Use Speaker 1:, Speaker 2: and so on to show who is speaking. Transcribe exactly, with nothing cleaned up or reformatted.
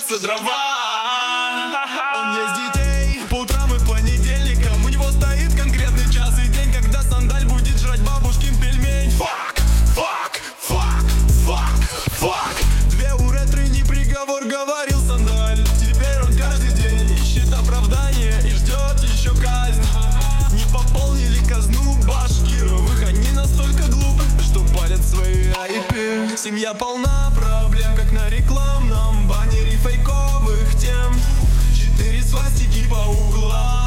Speaker 1: валятся дрова. Он есть детей по утрам и понедельникам. У него стоит конкретный час и день, когда Сандаль будет жрать бабушкин пельмень. Фак, фак, фак, фак, фак. Две уретры, не приговор, говорил Сандаль. Теперь он каждый день ищет оправдание и ждет еще казнь. Не пополнили казну башкировых, они настолько глупы, что палят свои ай пи. Семья полна проблем, как на рекламном баннере фейковых тем. Четыре свастики по углам.